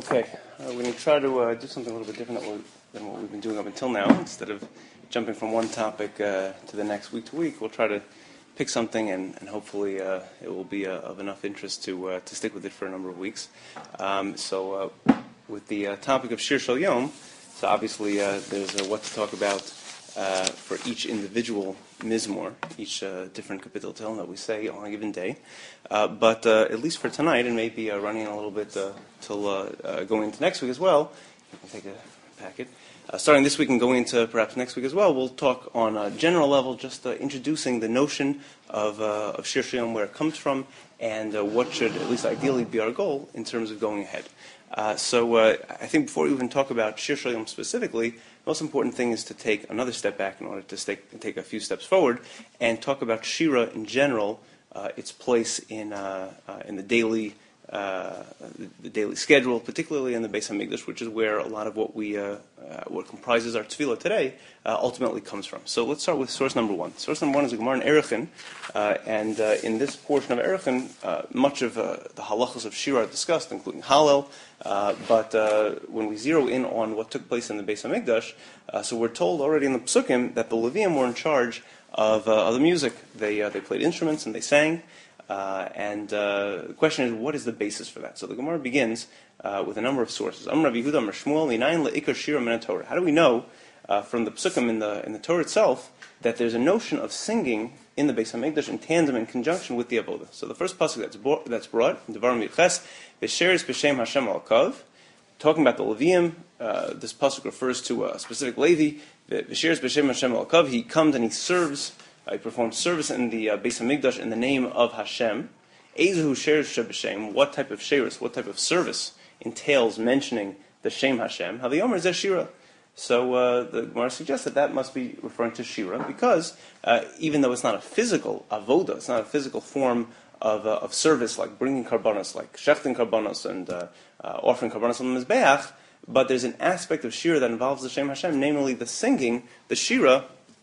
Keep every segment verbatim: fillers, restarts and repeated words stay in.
Okay, uh, we're going to try to uh, do something a little bit different than what, than what we've been doing up until now. Instead of jumping from one topic uh, to the next week to week, we'll try to pick something, and, and hopefully uh, it will be uh, of enough interest to uh, to stick with it for a number of weeks. Um, so, uh, with the uh, topic of Shir Shel Yom, so obviously uh, there's uh, what to talk about uh, for each individual mizmor, each uh, different kapitel Tehillim that we say on a given day. Uh, but uh, at least for tonight, and maybe uh, running a little bit uh, till uh, uh, going into next week as well, you can take a packet. Uh, starting this week and going into perhaps next week as well, we'll talk on a general level, just uh, introducing the notion of, uh, of Shir Shel Yom, where it comes from, and uh, what should at least ideally be our goal in terms of going ahead. Uh, so uh, I think before we even talk about Shir Shel Yom specifically, the most important thing is to take another step back in order to take, take a few steps forward and talk about Shira in general, uh, its place in uh, uh, in the daily uh, the, the daily schedule, particularly in the Beis Hamikdash, which is where a lot of what we uh, uh, what comprises our tefillah today uh, ultimately comes from. So let's start with source number one. Source number one is the Gemara in Erechim, uh, and uh, in this portion of Erechim, uh, much of uh, the halachos of Shira are discussed, including Hallel. Uh, but uh, when we zero in on what took place in the Beis Hamikdash, uh, so we're told already in the Psukim that the Leviim were in charge of, uh, of the music. They uh, they played instruments and they sang. Uh, and uh, the question is, what is the basis for that? So the Gemara begins uh, with a number of sources. Amar Rav Yehuda Amar Shmuel Minayin leikar shira min Torah. How do we know uh, from the Psukim in the in the Torah itself that there's a notion of singing in the Beis Hamikdash in tandem, in conjunction with the avodah? So the first pasuk that's bo- that's brought in Devarim Yiches v'sheres b'shem Hashem al kav, talking about the Leviim. Uh, this pasuk refers to a specific Levi. V'sheres b'shem Hashem al kav. He comes and he serves. Uh, he performs service in the uh, Beis Hamikdash in the name of Hashem. Ezehu sheres b'shem. What type of sheres, what type of service entails mentioning the Shem Hashem? Haviyomer zeh shira. So uh, the Gemara suggests that that must be referring to Shira, because uh, even though it's not a physical avoda, it's not a physical form of uh, of service like bringing karbanos, like shechting karbanos and uh, uh, offering karbanos on the mizbeach, but there's an aspect of Shira that involves the Shem Hashem, namely the singing, the Shira,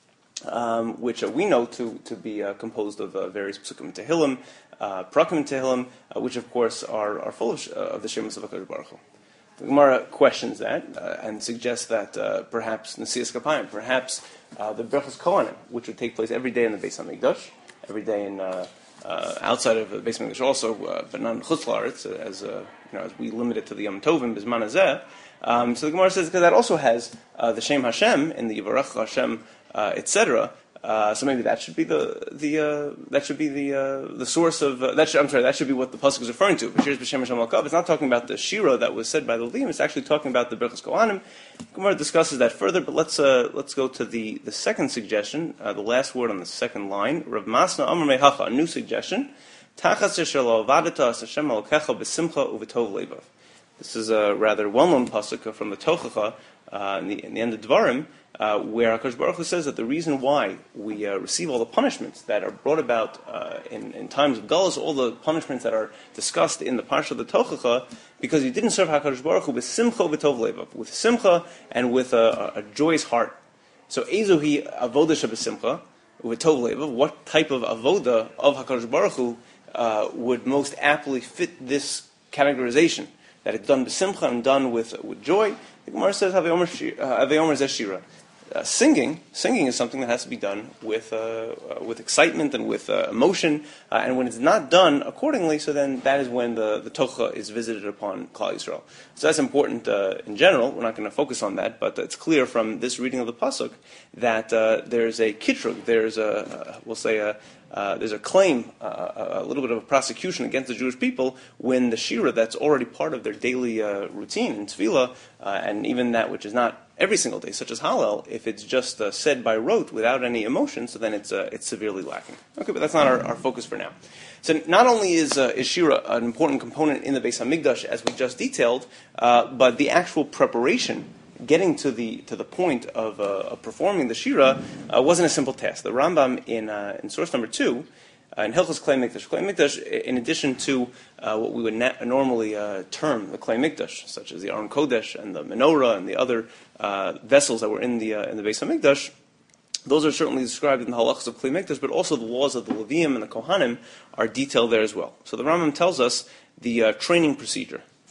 um, which uh, we know to to be uh, composed of uh, various psukim and tehillim, uh, prakim and tehillim, uh, which of course are are full of, uh, of the Shemus of HaKadosh Baruch Hu. The Gemara questions that uh, and suggests that uh, perhaps Nesias Kapayim, perhaps uh, the Brachos Kohanim, which would take place every day in the Beis Hamikdash, every day in uh, uh, outside of the Beis Hamikdash also, uh, but not in Chutz La'aretz, as uh, you know, as we limit it to the Yom Tovim Bizman Hazeh. Um, so the Gemara says because that also has uh, the Shem Hashem in the Yivarach Hashem, uh, et cetera. Uh, so maybe that should be the the uh, that should be the uh, the source of uh, that. Should, I'm sorry, that should be what the pasuk is referring to. B'sheres b'shem Hashem al kav. It's not talking about the shira that was said by the Leviim. It's actually talking about the Berachos Kohanim. Gemara discusses that further, but let's uh, let's go to the, the second suggestion, uh, the last word on the second line. Rav Masna Amar Mehacha, a new suggestion. Tachas shelo avadata Hashem alokecha b'simcha u'v'tov levav. This is a rather well-known pasuk from the Tochacha uh, in, the, in the end of Dvarim, uh, where HaKadosh Baruch Hu says that the reason why we uh, receive all the punishments that are brought about uh, in, in times of Galus, all the punishments that are discussed in the Parsha of the Tochacha, because you didn't serve HaKadosh Baruch Hu with simcha v'tov levav, with simcha and with a, a, a joyous heart. So ezuhi avoda shebesimcha v'tov levav. What type of avoda of HaKadosh Baruch Hu uh, would most aptly fit this categorization? That it's done b'simcha and done with with joy. The Gemara says Haveyomer zeh shira. Uh, singing, singing is something that has to be done with uh, uh, with excitement and with uh, emotion, uh, and when it's not done accordingly, so then that is when the the tocha is visited upon Klal Yisrael. So that's important uh, in general. We're not going to focus on that, but it's clear from this reading of the pasuk that uh, there's a kitrug, there's a uh, we'll say a Uh, there's a claim, uh, a little bit of a prosecution against the Jewish people when the shira that's already part of their daily uh, routine in tefillah, uh, and even that which is not every single day, such as Hallel, if it's just uh, said by rote without any emotion, so then it's uh, it's severely lacking. Okay, but that's not our, our focus for now. So not only is, uh, is shira an important component in the Beis Hamikdash, as we just detailed, uh, but the actual preparation, getting to the to the point of, uh, of performing the shira uh, wasn't a simple task. The Rambam in uh, in source number two, uh, in Hilchos Klei Mikdash, Klei Mikdash, in addition to uh, what we would na- normally uh, term the Klei Mikdash, such as the Aron Kodesh and the menorah and the other uh, vessels that were in the uh, in the Beis Hamikdash, those are certainly described in the halachas of Klei Mikdash, but also the laws of the Leviim and the Kohanim are detailed there as well. So the Rambam tells us the uh, training procedure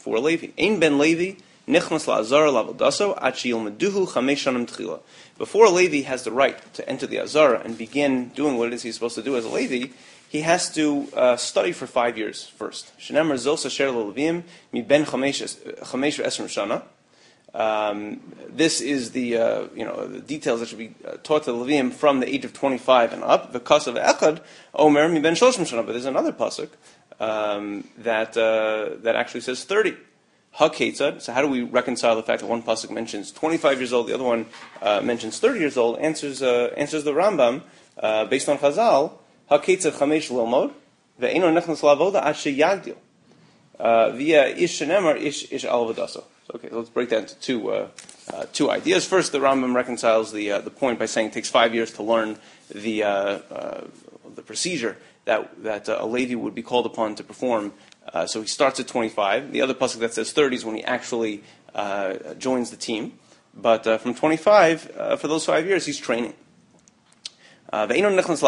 for Levi. Ein ben Levi nichnas la'azara la'avodaso ad sheyilmeduhu chamesh shanim tchila. Before a Levi has the right to enter the Azara and begin doing what it is he's supposed to do as a Levi, he has to uh, study for five years first. Shenemar zos asher lelevim mi ben chamesh esrim shana. Um, this is the uh, you know the details that should be uh, taught to the Levim from the age of twenty-five and up. The kas of echad omer mi ben shloshim shana. But there's another pasuk um, that uh, that actually says thirty. Ha-ketzad. So how do we reconcile the fact that one pasuk mentions twenty-five years old, the other one uh, mentions thirty years old? Answers uh, answers the Rambam uh, based on Chazal. Ha-ketzad chamesh lilmod ve'eno nechnas la'avoda ad sheyagdil via ish shenemar ish ish al v'daso. Okay, let's break that into two uh, uh, two ideas. First, the Rambam reconciles the uh, the point by saying it takes five years to learn the uh, uh, the procedure that that uh, a Levi would be called upon to perform. Uh, so he starts at twenty-five. The other pasuk that says thirty is when he actually uh, joins the team. But uh, from twenty-five, uh, for those five years, he's training. Uh, then the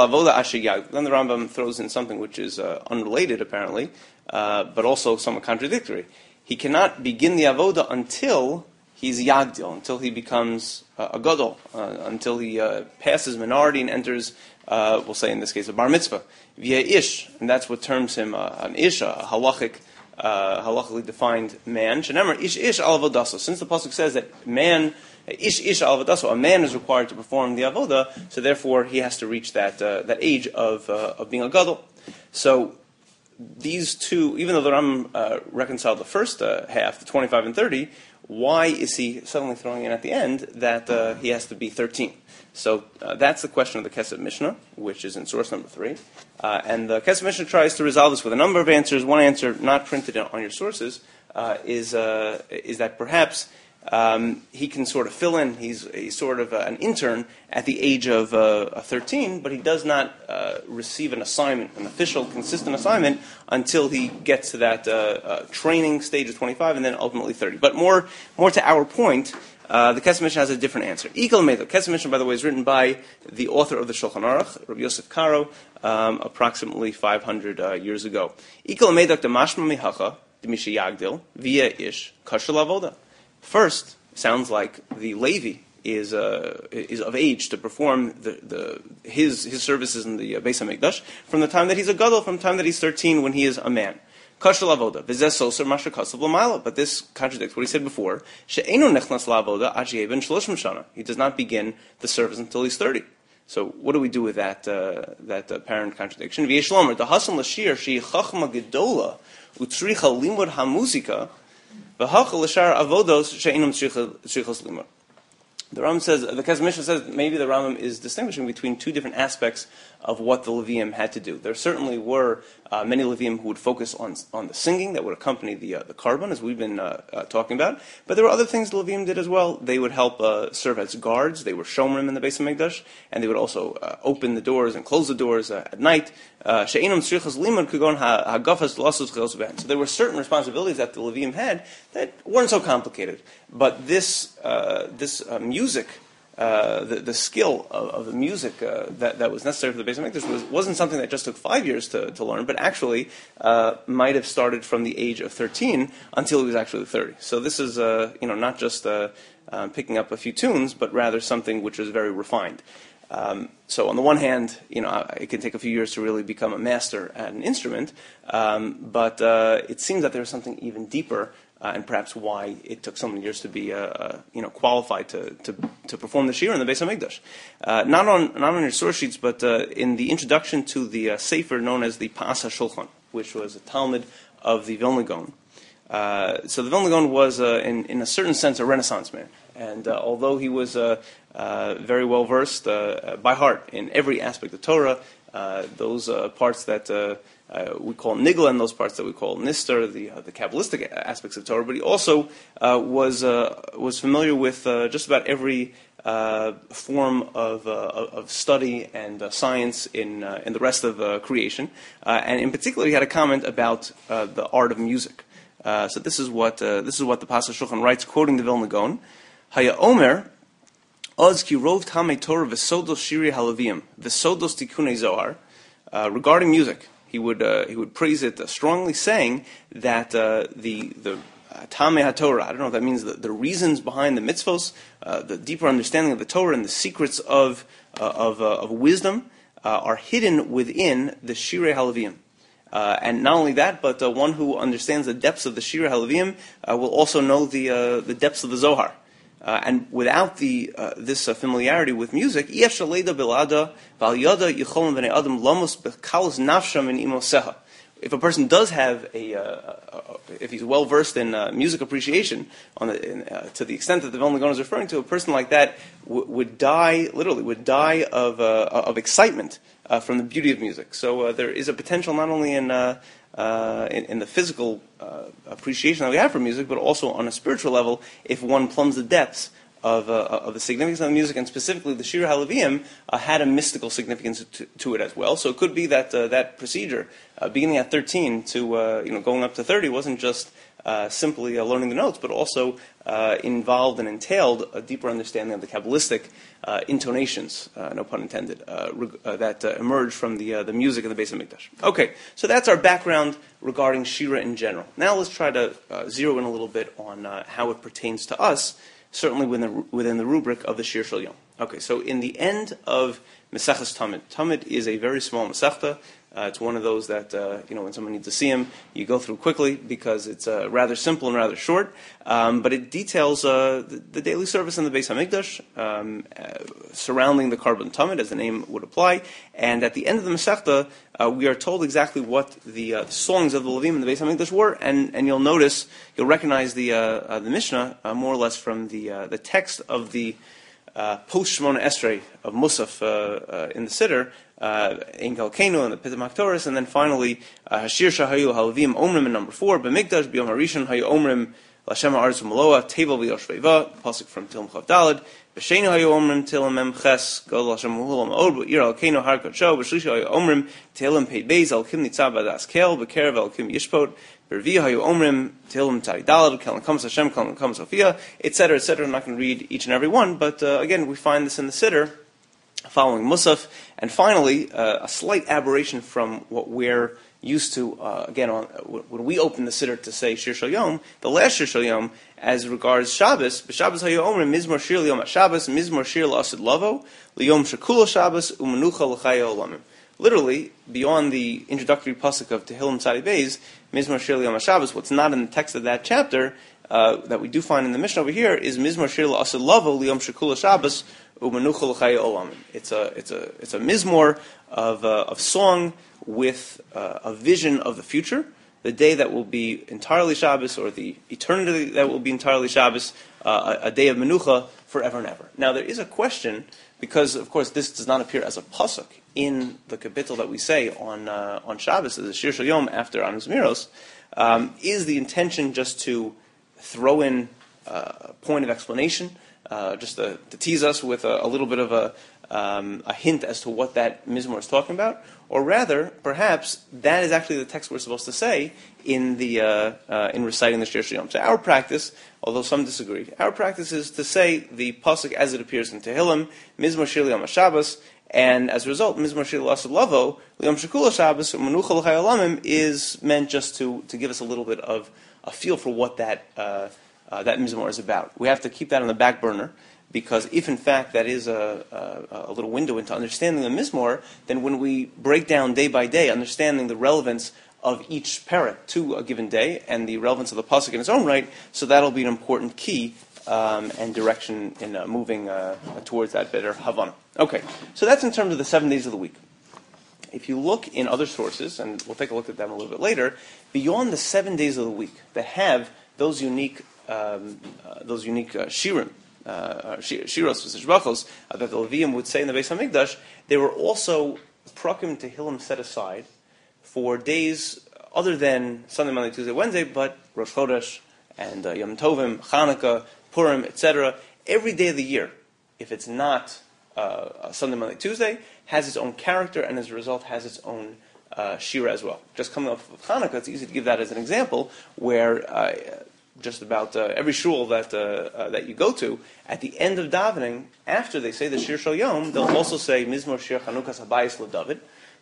Rambam throws in something which is uh, unrelated, apparently, uh, but also somewhat contradictory. He cannot begin the avoda until he's yagdil, until he becomes uh, a gadol, uh, until he uh, passes minority and enters, uh, we'll say in this case, a bar mitzvah, via ish, and that's what terms him uh, an ish, a halachic, uh, halachically defined man. Shenemar ish ish al avodaso. Since the pasuk says that man, ish ish al avodaso, a man is required to perform the avoda, so therefore he has to reach that uh, that age of uh, of being a gadol. So these two, even though the Rambam uh, reconciled the first uh, half, the twenty-five and thirty, why is he suddenly throwing in at the end that uh, he has to be thirteen? So uh, that's the question of the Kesef Mishnah, which is in source number three. Uh, and the Kesef Mishnah tries to resolve this with a number of answers. One answer, not printed on your sources, uh, is uh, is that perhaps Um, he can sort of fill in. He's, he's sort of uh, an intern at the age of uh, thirteen, but he does not uh, receive an assignment, an official, consistent assignment, until he gets to that uh, uh, training stage of twenty-five and then ultimately thirty. But more more to our point, uh, the Kesef Mishnah has a different answer. Ikal Meidok. Kesef Mishnah, by the way, is written by the author of the Shulchan Aruch, Rabbi Yosef Karo, um, approximately five hundred uh, years ago. Ikal Meidok de mashma mihacha de misha yagdil via ish kashal avoda. First, sounds like the Levi is uh, is of age to perform the, the his his services in the uh, Beis Hamikdash from the time that he's a gadol, from the time that he's thirteen, when he is a man. Kashal avoda v'zeh soser masher kasav l'mayla. But this contradicts what he said before. She'eino nechnas la'avoda ad sheyeh ben shloshim shana. He does not begin the service until he's thirty. So what do we do with that uh, that uh, apparent contradiction? V'yesh lomer the hasan l'shir she'hi chachma gedola utzricha limud hamuzika. The Rambam says, the Kesef Mishnah says, maybe the Rambam is distinguishing between two different aspects of what the Levium had to do. There certainly were uh, many Levium who would focus on on the singing that would accompany the uh, the carbon, as we've been uh, uh, talking about. But there were other things the Levium did as well. They would help uh, serve as guards. They were shomrim in the Beis Hamikdash, and they would also uh, open the doors and close the doors uh, at night. Uh, so there were certain responsibilities that the Levium had that weren't so complicated. But this uh, this uh, music, uh, the, the skill of, of the music uh, that, that was necessary for the Beis Hamikdash was, wasn't something that just took five years to, to learn, but actually uh, might have started from the age of thirteen until he was actually thirty. So this is uh, you know not just uh, uh, picking up a few tunes, but rather something which was very refined. Um, so on the one hand, you know, it can take a few years to really become a master at an instrument, um, but uh, it seems that there's something even deeper, uh, and perhaps why it took so many years to be, uh, uh, you know, qualified to, to to perform the shir in the Beis Hamikdash. Uh, not on not on your source sheets, but uh, in the introduction to the uh, sefer known as the Pas HaShulchan, which was a Talmud of the Vilna Gaon. Uh, so the Vilna Gaon was, uh, in in a certain sense, a Renaissance man. And uh, although he was uh, uh, very well versed uh, by heart in every aspect of Torah, uh, those uh, parts that uh, uh, we call nigla and those parts that we call nister, the uh, the Kabbalistic aspects of Torah, but he also uh, was uh, was familiar with uh, just about every uh, form of uh, of study and uh, science in uh, in the rest of uh, creation, uh, and in particular, he had a comment about uh, the art of music. Uh, so this is what uh, this is what the Pas HaShulchan writes, quoting the Vilna Gaon. Haya Omer, Oz ki rov tamei Torah v'sodos shiri halavim v'sodos tikunei Zohar. Regarding music, he would uh, he would praise it uh, strongly, saying that uh, the the Tamei HaTorah. I don't know if that means the, the reasons behind the mitzvos, uh, the deeper understanding of the Torah and the secrets of uh, of, uh, of wisdom uh, are hidden within the Shirei HaLeviim. Uh, and not only that, but uh, one who understands the depths of the Shirei HaLeviim uh, will also know the uh, the depths of the Zohar. Uh, and without the uh, this uh, familiarity with music, if a person does have a, uh, uh, if he's well versed in uh, music appreciation, on the, in, uh, to the extent that the Vilna Gaon is referring to, a person like that w- would die, literally, would die of uh, of excitement uh, from the beauty of music. So uh, there is a potential not only in uh, uh, in, in the physical uh, appreciation that we have for music, but also on a spiritual level, if one plumbs the depths of, uh, of the significance of the music, and specifically the Shir HaLeviim uh, had a mystical significance to, to it as well. So it could be that uh, that procedure, uh, beginning at thirteen to uh, you know going up to thirty, wasn't just uh, simply uh, learning the notes, but also uh, involved and entailed a deeper understanding of the Kabbalistic uh, intonations, uh, no pun intended, uh, reg- uh, that uh, emerged from the uh, the music in the Beis HaMikdash. Okay, so that's our background regarding Shira in general. Now let's try to uh, zero in a little bit on uh, how it pertains to us, certainly within the, within the rubric of the Shir Shel Yom. Okay, so in the end of Maseches Tamid, Tamid is a very small Masechta. Uh, it's one of those that, uh, you know, when someone needs to see him, you go through quickly because it's uh, rather simple and rather short. Um, but it details uh, the, the daily service in the Beis HaMikdash, um, uh, surrounding the Karban Tamid, as the name would apply. And at the end of the Masechta, uh, we are told exactly what the uh, songs of the Levim in the Beis HaMikdash were. And, and you'll notice, you'll recognize the uh, uh, the Mishnah uh, more or less from the uh, the text of the uh, post Shemona Esrei of Musaf uh, uh, in the Siddur, in Galkenu and the Pitam HaKtoris, and then finally Hashir Shahayu Halavim Omrim in number four, B'mikdash B'yom Harishon Hayu Omrim Lashem Ha'aretz U'Maloa Tevel V'Yoshveiva, pasuk from Tilm Chav Daled, B'Shenu Hayu Omrim Tilm Mem Ches Gol Lashem Hulam Od B'Ir Alkenu Har Kodsho B'Shlishi Hayu Omrim Tilm Pei Beis Alkim Nitzav Badas Kel B'Kerev Alkim Yishpot B'Rvi Hayu Omrim Tilm Tari Daled Kelen Kams Hashem Kelen Kams Sophia, et cetera, et cetera. I'm not going to read each and every one, but uh, again, we find this in the Siddur following Musaf, and finally, uh, a slight aberration from what we're used to, uh, again, on, when we open the Siddur to say Shir Shel Yom, the last Shir Shel Yom, as regards Shabbos, B'Shabbos Hayu Omrim, Mizmor Shir L'Yom HaShabbos, Mizmor Shir L'Asid Lavo, L'Yom Shekul Shabbos, U'Menucha L'Chaya Olamim. Literally, beyond the introductory pasuk of Tehillim Tzadi Beis, Mizmor Shir L'Yom HaShabbos, what's not in the text of that chapter, uh, that we do find in the Mishnah over here, is Mizmor Shir L'Asid Lavo, L'Yom Shekul Shabbos, It's a it's a it's a mizmor of uh, of song with uh, a vision of the future, the day that will be entirely Shabbos, or the eternity that will be entirely Shabbos, uh, a, a day of menucha forever and ever. Now there is a question, because of course this does not appear as a pasuk in the kapitel that we say on uh, on Shabbos, as a Shir Shel Yom after Anu Zmiros. Um, is the intention just to throw in uh, a point of explanation? Uh, just to, to tease us with a, a little bit of a, um, a hint as to what that mizmor is talking about, or rather, perhaps that is actually the text we're supposed to say in the uh, uh, in reciting the Shir Shel Yom. So our practice, although some disagree, our practice is to say the pasuk as it appears in Tehillim, Mizmor Shir L'Yom HaShabbos, and as a result, Mizmor Shir L'Asad Lavo, L'Yom Shekul HaShabbos, U'Menucha L'Chaya Olamim is meant just to to give us a little bit of a feel for what that uh, Uh, that mizmor is about. We have to keep that on the back burner, because if in fact that is a, a, a little window into understanding the mizmor, then when we break down day by day, understanding the relevance of each parak to a given day and the relevance of the pasuk in its own right, so that'll be an important key um, and direction in uh, moving uh, towards that better Havana. Okay, so that's in terms of the seven days of the week. If you look in other sources, and we'll take a look at them a little bit later, beyond the seven days of the week that have those unique Um, uh, those unique uh, shirim, uh, shiros, v'zishbachos, uh, that the Levium would say in the Beis HaMikdash, they were also prakim tehillim set aside for days other than Sunday, Monday, Tuesday, Wednesday, but Rosh Chodesh and uh, Yom Tovim, Chanukah, Purim, et cetera. Every day of the year, if it's not uh, Sunday, Monday, Tuesday, has its own character, and as a result has its own uh, shira as well. Just coming off of Chanukah, it's easy to give that as an example, where uh, just about uh, every shul that uh, uh, that you go to, at the end of davening, after they say the Shir Shel Yom, they'll also say Mizmor Shir Chanukas Habayis LeDavid,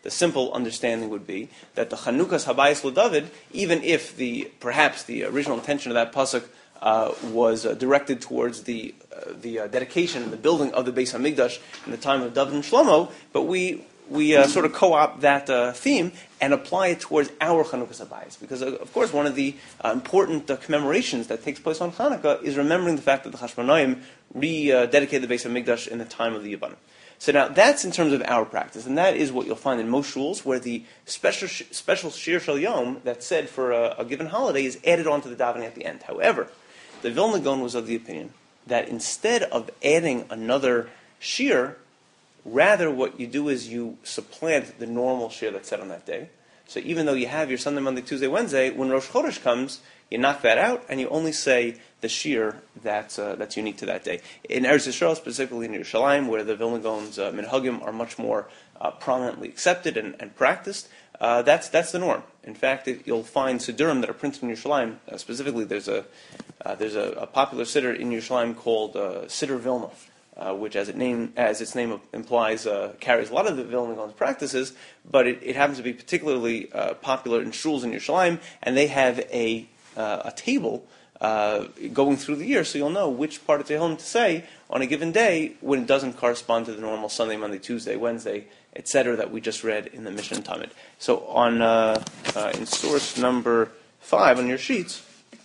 the simple understanding would be that the Chanukas Habayis LeDavid, even if the perhaps the original intention of that pasuk uh, was uh, directed towards the uh, the uh, dedication and the building of the Beis Hamikdash in the time of David and Shlomo, but we we uh, sort of co-opt that uh, theme and apply it towards our Chanukas Habayis. Because, uh, of course, one of the uh, important uh, commemorations that takes place on Hanukkah is remembering the fact that the Chashmonaim rededicated the Beis Hamikdash in the time of the Yavanim. So now, that's in terms of our practice, and that is what you'll find in most shuls, where the special sh- special Shir Shel Yom that's said for a, a given holiday is added on to the davening at the end. However, the Vilna Gaon was of the opinion that instead of adding another shir, rather, what you do is you supplant the normal shir that's said on that day. So even though you have your Sunday, Monday, Tuesday, Wednesday, when Rosh Chodesh comes, you knock that out and you only say the shir that's uh, that's unique to that day. In Eretz Yisrael, specifically in Yerushalayim, where the Vilna Gaon's uh, minhagim are much more uh, prominently accepted and, and practiced, uh, that's that's the norm. In fact, it, you'll find siddurim that are printed in Yerushalayim. Uh, specifically, there's a uh, there's a, a popular siddur in Yerushalayim called uh, Siddur Vilna. Uh, which, as it name as its name implies, uh, carries a lot of the Vilna Gaon's practices, but it, it happens to be particularly uh, popular in shuls in Yerushalayim, and they have a uh, a table uh, going through the year, so you'll know which part of Tehillim to say on a given day when it doesn't correspond to the normal Sunday, Monday, Tuesday, Wednesday, et cetera that we just read in the Mishnah and Talmud. So on uh, uh, in source number five on your sheets,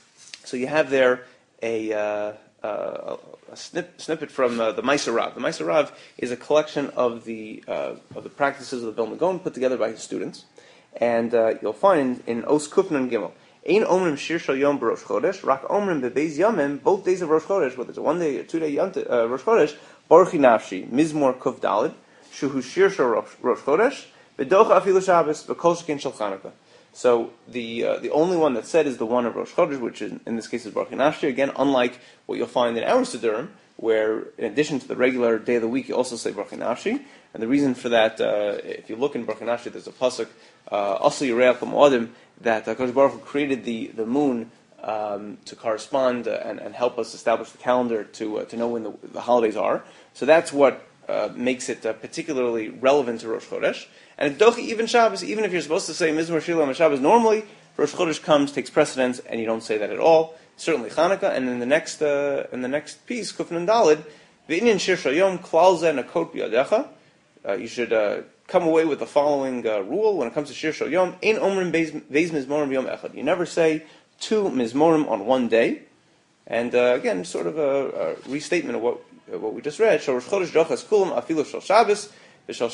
so you have there a. Uh, Uh, a snip, snippet from uh, the Ma'aser Rav. The Ma'aser Rav is a collection of the uh, of the practices of the Vilna Gaon put together by his students, and uh, you'll find in Os Kufnan Gimel, Ein Omrim Shir Shel Yom B'Rosh Chodesh, Rak Omrim Bebeis Yamim, both days of Rosh Chodesh, whether it's a one day or two day yont, uh, Rosh Chodesh, Baruchi Nafshi, Mizmor Kuf Dalid, Shuhu Shir Shel Rosh Chodesh, B'Docha Afilu Shabbos, B'Kol Shekin Shel Chanukah. So the uh, the only one that's said is the one of Rosh Chodesh, which in, in this case is Baruch Nafshi. Again, unlike what you'll find in our Siddurim, where in addition to the regular day of the week, you also say Baruch Nafshi. And the reason for that, uh, if you look in Baruch Nafshi, there's a pasuk, Asu Yireach L'Moadim, that HaKadosh Baruch Hu created the, the moon um, to correspond uh, and, and help us establish the calendar to uh, to know when the, the holidays are. So that's what uh, makes it uh, particularly relevant to Rosh Chodesh. And it's Dochi even Shabbos, even if you're supposed to say Mizmor Shir on Shabbos normally, Rosh Chodesh comes, takes precedence, and you don't say that at all. Certainly Chanukah, and in the next uh, in the next piece, Kufnan Dalid, V'inyan Shir Shel Yom Klal Zeh Nakot B'Yadecha. You should uh, come away with the following uh, rule when it comes to Shir Shel Yom: Ein Omrim Beis Mizmorim Yom Echad. You never say two Mizmorim on one day. And uh, again, sort of a, a restatement of what uh, what we just read. Shel Rosh Chodesh Dochas Kulam Afilu Shel Shabbos. So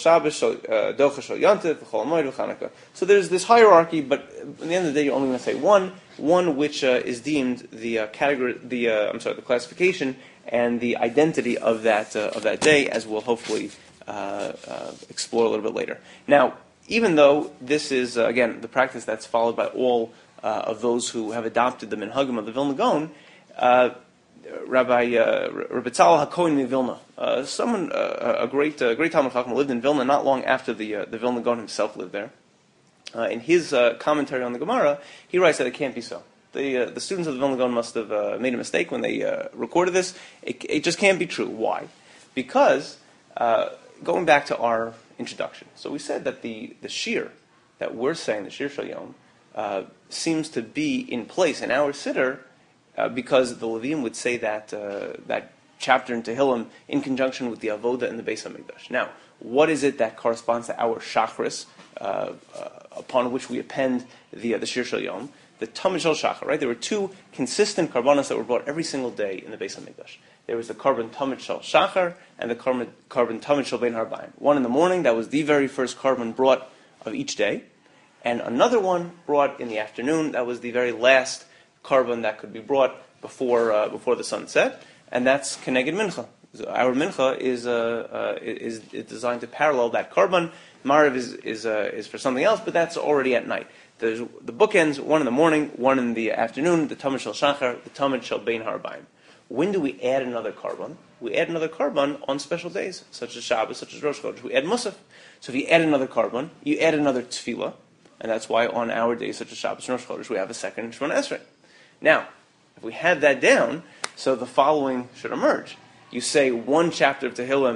there's this hierarchy, but at the end of the day, you're only going to say one, one which uh, is deemed the uh, category, the uh, I'm sorry, the classification and the identity of that uh, of that day, as we'll hopefully uh, uh, explore a little bit later. Now, even though this is uh, again the practice that's followed by all uh, of those who have adopted the minhagim of the Vilna Gaon, uh, Rabbi uh, Rabbi Tzal HaKohen in Vilna, uh, someone uh, a great uh, great Talmud Chacham lived in Vilna not long after the uh, the Vilna Gaon himself lived there. Uh, in his uh, commentary on the Gemara, he writes that it can't be so. The uh, the students of the Vilna Gaon must have uh, made a mistake when they uh, recorded this. It, it just can't be true. Why? Because uh, going back to our introduction, so we said that the the shir that we're saying, the Shir Shel Yom, uh, seems to be in place in our siddur. Uh, because the Levim would say that uh, that chapter in Tehillim in conjunction with the Avoda and the Beis Hamikdash. Now, what is it that corresponds to our Shachris, uh, uh, upon which we append the uh, the Shir Shel Yom? The Tamid Shel Shachar, right? There were two consistent karbanos that were brought every single day in the Beis Hamikdash. There was the Karban Tamid Shel Shachar and the Karban Tamid Shel Bein Harbayim. One in the morning, that was the very first karban brought of each day, and another one brought in the afternoon, that was the very last carbon that could be brought before uh, before the sun set, and that's Keneged Mincha. Our Mincha is, uh, uh, is is designed to parallel that carbon. Mariv is is uh, is for something else, but that's already at night. There's the bookends, one in the morning, one in the afternoon. The Tamid Shel Shachar, the Tamid Shel Bein Harbayim. When do we add another carbon? We add another carbon on special days, such as Shabbos, such as Rosh Chodesh. We add Musaf. So if you add another carbon, you add another Tefillah, and that's why on our days, such as Shabbos and Rosh Chodesh, we have a second Shemona Esrei. Now, if we had that down, so the following should emerge. You say one chapter of Tehillim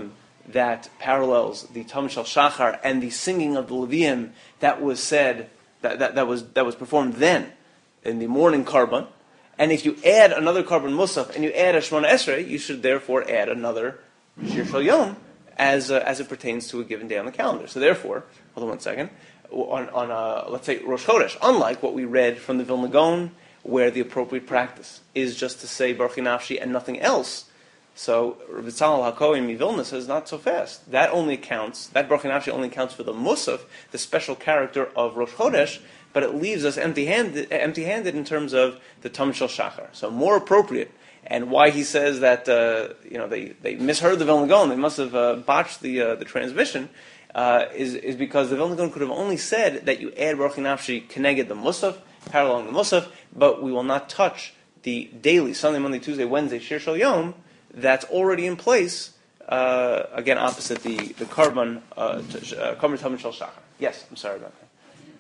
that parallels the Tamid Shel Shachar and the singing of the Leviim that was said, that, that, that was that was performed then in the morning Karban. And if you add another Karban Musaf and you add a Shemona Esrei, you should therefore add another Shir Shel Yom as uh, as it pertains to a given day on the calendar. So therefore, hold on one second, on on uh, let's say Rosh Chodesh, unlike what we read from the Vilna Gaon, where the appropriate practice is just to say Baruch Nafshi and nothing else. So Rabbi Tzalal HaKohen Mivilna says not so fast. That only counts. That Baruch Nafshi only counts for the Musaf, the special character of Rosh Chodesh, but it leaves us empty-handed, empty-handed in terms of the Tamid Shel Shachar. So more appropriate. And why he says that uh, you know they, they misheard the Vilna Gaon, they must have uh, botched the uh, the transmission, uh, is is because the Vilna Gaon could have only said that you add Baruch Nafshi Keneged the Musaf, paralleling the Musaf, but we will not touch the daily Sunday, Monday, Tuesday, Wednesday Shir Shel Yom that's already in place. Uh, again, opposite the the Karban uh, Karban Tamid Shel Shachar. Yes, I'm sorry about that.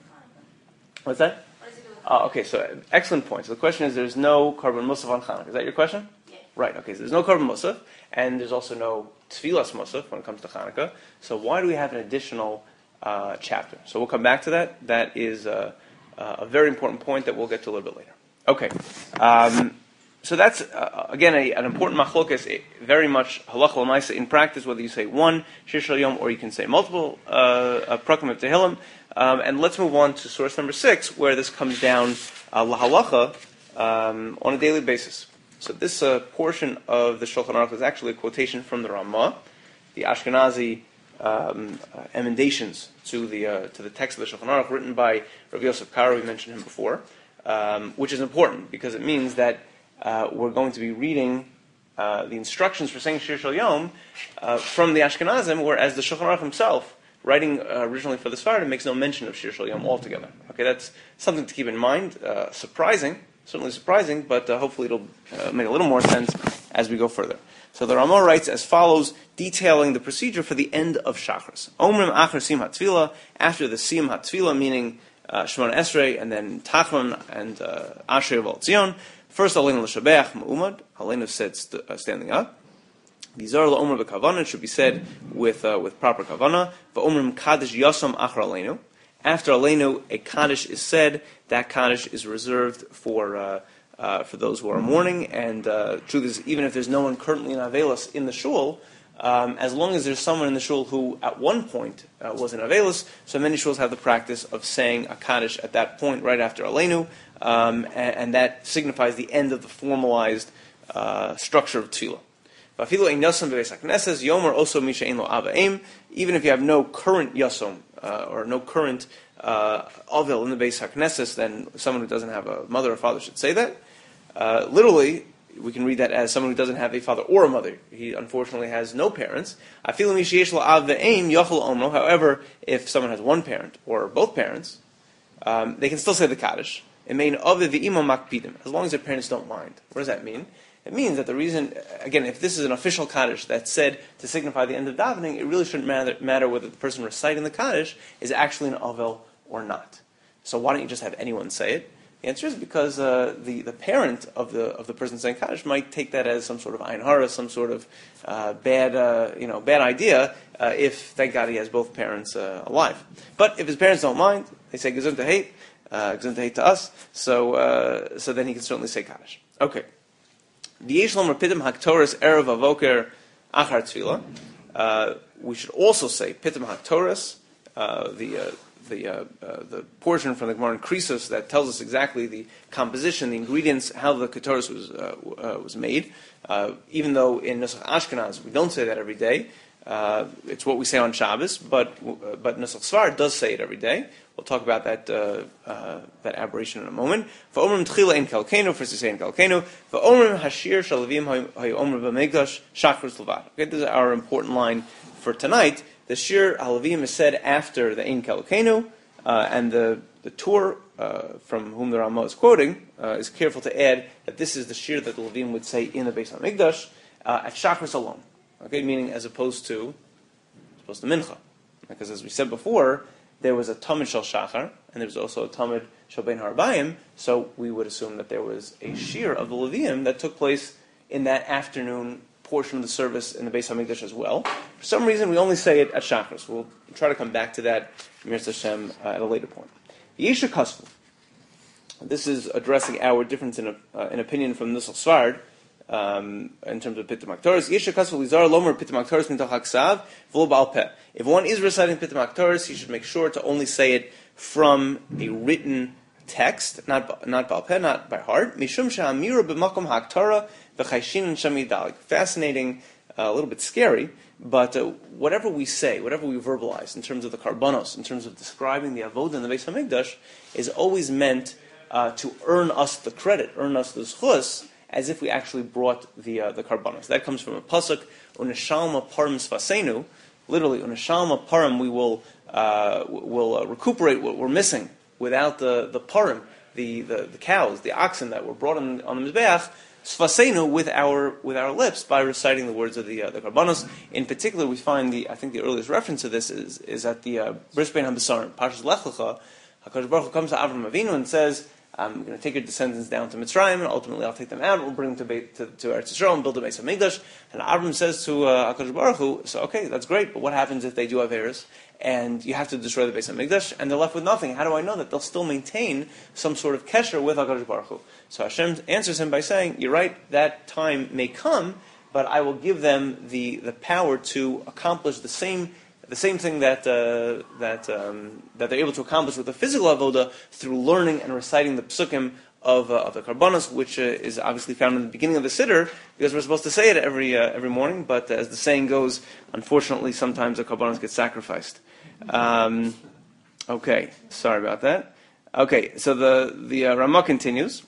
What's that? Uh, okay, so excellent point. So the question is, there's no Karban Musaf on Chanukah. Is that your question? Yeah. Right, okay, so there's no Karban Musaf, and there's also no Tfilas Musaf when it comes to Chanukah. So why do we have an additional uh, chapter? So we'll come back to that. That is uh, uh, a very important point that we'll get to a little bit later. Okay, um, so that's, uh, again, a, an important machlokas, very much halacha l'maisa in practice, whether you say one Shir Shel Yom or you can say multiple uh, uh, Prakim of Tehillim. Um, and let's move on to source number six, where this comes down uh, lahalacha um, on a daily basis. So this uh, portion of the Shulchan Aruch is actually a quotation from the Ramah, the Ashkenazi um, uh, emendations to the uh, to the text of the Shulchan Aruch, written by Rabbi Yosef Karo. We mentioned him before, um, which is important because it means that uh, we're going to be reading uh, the instructions for saying Shir Shel Yom uh, from the Ashkenazim, whereas the Shulchan Aruch himself, writing uh, originally for the Sfardim, makes no mention of Shir Shel Yom altogether. Okay, that's something to keep in mind. Uh, surprising, certainly surprising, but uh, hopefully it'll uh, make a little more sense as we go further. So the Ramah writes as follows, detailing the procedure for the end of Shachris. Omrim Achar Sim HaTfilah, after the Sim HaTfilah, meaning uh, Shemona Esrei, and then Tachron and uh, Asher Val Tzion. First, Aleinu L'Shabeach Ma'umad, Aleinu said st- uh, standing up. V'zar la'omer b'kavana, should be said with uh, with proper kavana. V'omrim kaddish yasam achar aleinu. After aleinu, a kaddish is said. That kaddish is reserved for uh, uh, for those who are mourning. And uh, truth is, even if there's no one currently in avelis in the shul, um, as long as there's someone in the shul who at one point uh, was in avelis, so many shuls have the practice of saying a kaddish at that point, right after aleinu, um, and, and that signifies the end of the formalized uh, structure of tefillah. Even if you have no current yasom uh, or no current uh, avil in the Beis HaKnesses, then someone who doesn't have a mother or father should say that. Uh, literally, we can read that as someone who doesn't have a father or a mother. He unfortunately has no parents. However, if someone has one parent or both parents, um, they can still say the Kaddish. It means as long as their parents don't mind. What does that mean? It means that the reason, again, if this is an official Kaddish that's said to signify the end of davening, it really shouldn't matter, matter whether the person reciting the Kaddish is actually an Avel or not. So why don't you just have anyone say it? The answer is because uh, the, the parent of the of the person saying Kaddish might take that as some sort of Ein Hara, some sort of uh, bad uh, you know bad idea, uh, if, thank God, he has both parents uh, alive. But if his parents don't mind, they say Gesund hate, uh, Gesund hate to us, so, uh, so then he can certainly say Kaddish. Okay. V'yeshlom repitim haktoras erev avoker achar tefillah. Uh, we should also say pitim haktoras, uh, the uh, the uh, uh, the portion from the Gemara in Krisos that tells us exactly the composition, the ingredients, how the ketoras was uh, uh, was made. Uh, even though in Nusach Ashkenaz we don't say that every day, uh, it's what we say on Shabbos. But uh, but Nusach Sfar does say it every day. We'll talk about that uh, uh, that aberration in a moment. V'omrim tchila in kalkenu, first to say in kalkenu. V'omrim hashir shalavim ha'omrim b'megdash shachris levad. Okay, this is our important line for tonight. The shir halavim is said after the in kalkenu, uh, and the the Tur uh, from whom the Ramah is quoting uh, is careful to add that this is the shir that the Levim would say in the Beis HaMikdash uh, at shachris alone. Okay, meaning as opposed to as opposed to mincha, because as we said before, there was a Tamid Shel Shachar, and there was also a Tamid Shel Bein Harabayim, so we would assume that there was a shir of the Levium that took place in that afternoon portion of the service in the Beis Hamikdash as well. For some reason, we only say it at Shachris. We'll try to come back to that, Mir Hashem, uh, at a later point. Yesha Kasvu. This is addressing our difference in, a, uh, in opinion from Nusach Svard um, in terms of Pitta Maktoris. Yesha Kasvu Lizar Lomer Pitta Maktoris Mitoch HaKsav V'lo Ba'al Peh. If one is reciting Pitta Maktoris, he should make sure to only say it from a written text, not not Ba'al Peh, not by heart. Mishum she'amira b'makom ha'aktara v'chayshin shamidalig. Fascinating, uh, a little bit scary, but uh, whatever we say, whatever we verbalize in terms of the karbanos, in terms of describing the avodah in the Beis Hamikdash, is always meant uh, to earn us the credit, earn us the zchus, as if we actually brought the uh, the karbanos. That comes from a pasuk, uneshalma parim sfasenu. Literally, uneshalma parim, we will uh, will uh, recuperate what we're missing without the the parim, the, the the cows, the oxen that were brought on, on the mizbeach. Sfasenu, with our with our lips, by reciting the words of the uh, the karbanos. In particular, we find the I think the earliest reference to this is is at the uh, Bris Bein HaBesarim, Parshas Lech Lecha. HaKadosh Baruch Hu comes to Avram Avinu and says, "I'm going to take your descendants down to Mitzrayim, and ultimately I'll take them out. We'll bring them to Be- to, to Eretz Yisrael and build a Beis Hamikdash." And Avram says to uh, HaKadosh Baruch Hu, "So okay, that's great, but what happens if they do have errors and you have to destroy the Beis Hamikdash and they're left with nothing? How do I know that they'll still maintain some sort of kesher with HaKadosh Baruch Hu?" So Hashem answers him by saying, "You're right, that time may come, but I will give them the, the power to accomplish the same the same thing that uh, that um, that they're able to accomplish with the physical avoda through learning and reciting the psukim of, uh, of the karbanos, which uh, is obviously found in the beginning of the siddur, because we're supposed to say it every uh, every morning. But as the saying goes, unfortunately, sometimes the karbanos get sacrificed." Um, okay, sorry about that. Okay, so the the uh, Ramah continues.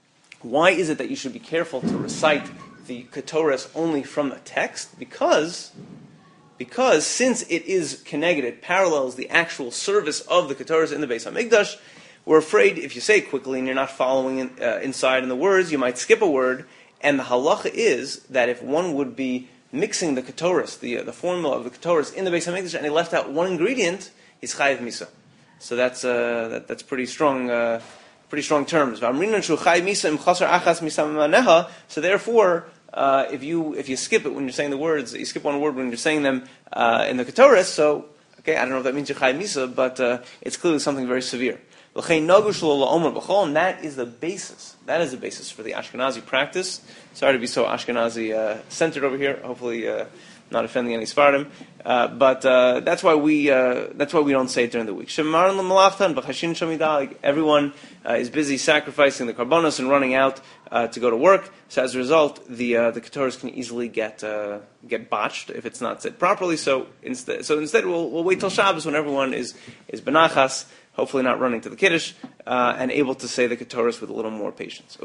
Why is it that you should be careful to recite the Ketores only from the text? Because, because since it is connected, it parallels the actual service of the Ketores in the Beis HaMikdash, we're afraid if you say it quickly and you're not following in, uh, inside in the words, you might skip a word. And the halacha is that if one would be mixing the Ketores, the uh, the formula of the Ketores in the Beis HaMikdash, and he left out one ingredient, he's chayiv misa. So that's uh, that, that's pretty strong. Uh, Pretty strong terms. So therefore, uh, if you if you skip it when you're saying the words, you skip one word when you're saying them uh, in the Ketores. So okay, I don't know if that means you're chay misa, but uh, it's clearly something very severe. And that is the basis. That is the basis for the Ashkenazi practice. Sorry to be so Ashkenazi uh, centered over here. Hopefully, uh, not offending any Sfardim. Uh, but uh, that's why we uh, that's why we don't say it during the week. Everyone uh, is busy sacrificing the karbonos and running out uh, to go to work. So as a result, the uh, the ketores can easily get uh, get botched if it's not said properly. So instead, so instead, we'll we'll wait till Shabbos when everyone is is benachas, hopefully not running to the Kiddush, uh, and able to say the Ketores with a little more patience.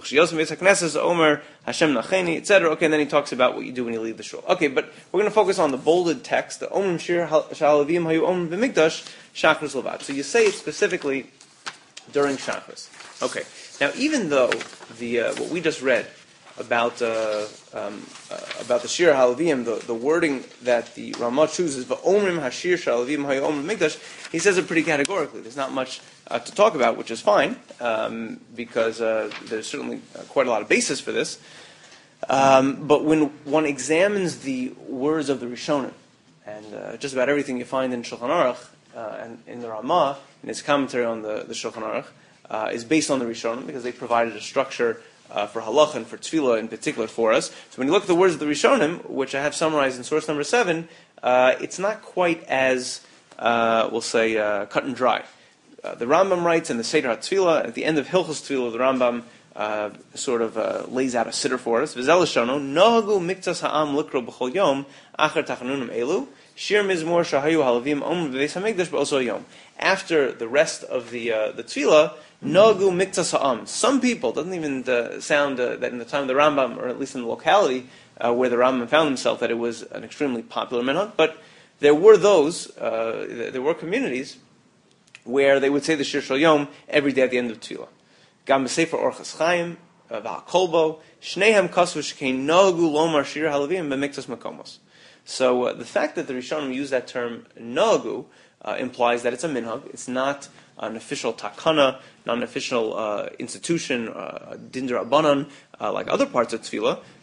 Omer, Hashem Nacheni, et cetera. Okay, and then he talks about what you do when you leave the shul. Okay, but we're going to focus on the bolded text, the Omer Shir Shalavim Hayu Omer B'Mikdash, Shachris Levad. So you say it specifically during Shachris. Okay, now even though the uh, what we just read about uh, um, uh, about the Shir Halavim, the, the wording that the Ramah chooses, V'omrim Hashir Shalavim Hayu Omer B'Mikdash, he says it pretty categorically. There's not much uh, to talk about, which is fine, um, because uh, there's certainly uh, quite a lot of basis for this. Um, but when one examines the words of the Rishonim, and uh, just about everything you find in Shulchan Aruch, uh, and in the Ramah, in his commentary on the, the Shulchan Aruch, uh, is based on the Rishonim, because they provided a structure uh, for Halach and for Tefillah in particular for us. So when you look at the words of the Rishonim, which I have summarized in source number seven, uh, it's not quite as Uh, we'll say uh, cut and dry. Uh, the Rambam writes in the Seder HaTefillah, at the end of Hilchos Tefillah, the Rambam uh, sort of uh, lays out a siddur for us. V'zel Hashono, Nohagu miktas ha'am likro b'chol yom, achar tachanunim elu, shir mizmor shahayu halavim om v'veis hamikdash b'oso yom. After the rest of the uh, the Tefillah, Nohagu miktas ha'am. Some people, doesn't even uh, sound uh, that in the time of the Rambam, or at least in the locality uh, where the Rambam found himself, that it was an extremely popular minhag, but there were those, uh, there were communities where they would say the Shir Shal Yom every day at the end of Tefillah. Gam b'Sefer Orchos Chaim, v'Hakolbo, Shnehem Kasu Shkein Nohagu Lomar Shir Halavim b'Miktas Makomos. So uh, the fact that the Rishonim use that term Nohagu uh, implies that it's a minhag. It's not an official takana, not an official uh, institution, uh, dindar abanan, uh, like other parts of Tefillah, but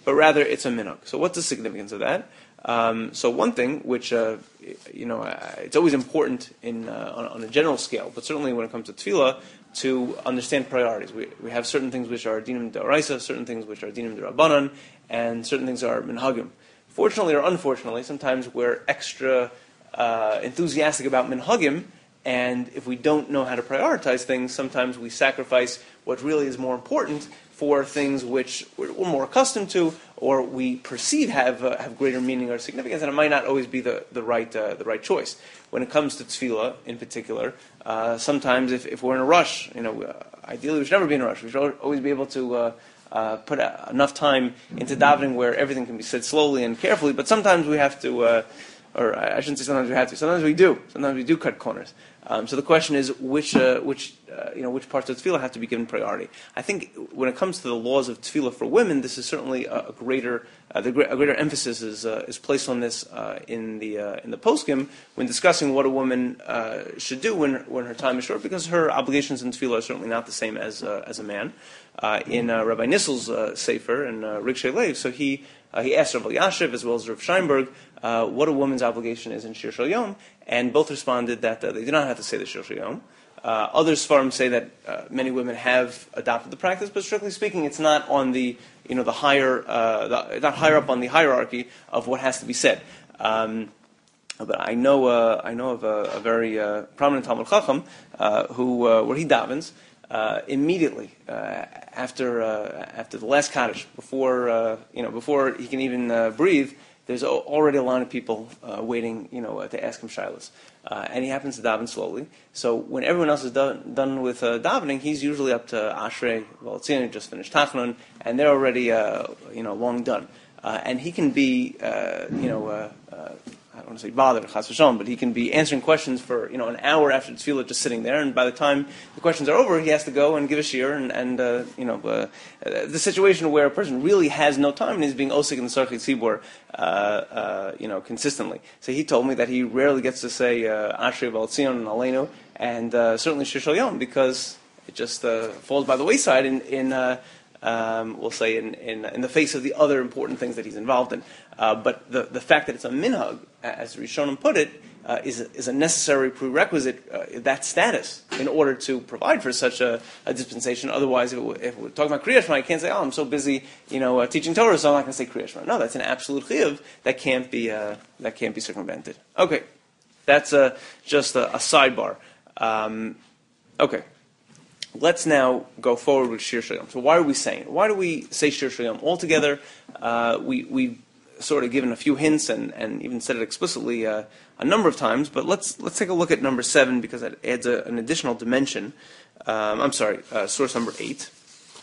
but rather it's a minhag. So what's the significance of that? Um, so one thing, which uh, you know, it's always important in uh, on, on a general scale, but certainly when it comes to tefillah, to understand priorities. We we have certain things which are dinim d'oraisa, certain things which are dinim d'rabbanan, and certain things are minhagim. Fortunately or unfortunately, sometimes we're extra uh, enthusiastic about minhagim, and if we don't know how to prioritize things, sometimes we sacrifice what really is more important for things which we're, we're more accustomed to, or we perceive have uh, have greater meaning or significance, and it might not always be the the right uh, the right choice. When it comes to tefillah, in particular, uh, sometimes if, if we're in a rush, you know, uh, ideally we should never be in a rush. We should always be able to uh, uh, put uh, enough time into davening where everything can be said slowly and carefully. But sometimes we have to, uh, or I shouldn't say sometimes we have to. Sometimes we do. Sometimes we do cut corners. Um, so the question is, which uh, which uh, you know which parts of tefillah have to be given priority? I think when it comes to the laws of tefillah for women, this is certainly a, a greater uh, the, a greater emphasis is uh, is placed on this uh, in the uh, in the poskim when discussing what a woman uh, should do when when her time is short, because her obligations in tefillah are certainly not the same as uh, as a man. Uh, in uh, Rabbi Nissel's uh, sefer and uh, Rig Shelev, so he uh, he asked Rav Elyashiv as well as Rav Scheinberg uh, what a woman's obligation is in Shir Shel Yom, and both responded that uh, they do not have to say the Shir Shel Yom. Uh, other Sfarim say that uh, many women have adopted the practice, but strictly speaking, it's not on the you know the higher uh, the, not higher up on the hierarchy of what has to be said. Um, but I know uh, I know of a, a very uh, prominent Talmud Chacham uh, who uh, where he davens. Uh, immediately uh, after uh, after the last Kaddish, before uh, you know before he can even uh, breathe, there's already a line of people uh, waiting, you know, uh, to ask him shilas, uh, and he happens to daven slowly. So when everyone else is done, done with uh, davening, he's usually up to Ashrei, V'altzin, just finished Tachnun, and they're already uh, you know long done, uh, and he can be uh, you know. Uh, uh, I don't want to say bothered, chas v'shalom, but he can be answering questions for you know an hour after the tefillah, just sitting there, and by the time the questions are over, he has to go and give a shiur, and, and uh, you know uh, uh, the situation where a person really has no time and is being osik in the sarchi tzibur, uh, uh, you know, consistently. So he told me that he rarely gets to say Ashrei v'altzion and Aleinu, and uh, certainly Shir Shel Yom, because it just uh, falls by the wayside in. in uh, Um, we'll say in, in in the face of the other important things that he's involved in. Uh, but the, the fact that it's a minhag, as Rishonim put it, uh, is, a, is a necessary prerequisite, uh, that status, in order to provide for such a, a dispensation. Otherwise, if, it, if we're talking about Kriya Shema, I can't say, oh, I'm so busy you know, uh, teaching Torah, so I'm not going to say Kriya Shema. No, that's an absolute chiyuv that can't be, uh, that can't be circumvented. Okay, that's uh, just a, a sidebar. Um, okay. Let's now go forward with Shir Shel Yom. So why are we saying it? Why do we say Shir Shel Yom altogether? Uh, we, we've sort of given a few hints and, and even said it explicitly uh, a number of times, but let's let's take a look at number seven because that adds a, an additional dimension. Um, I'm sorry, uh, source number eight.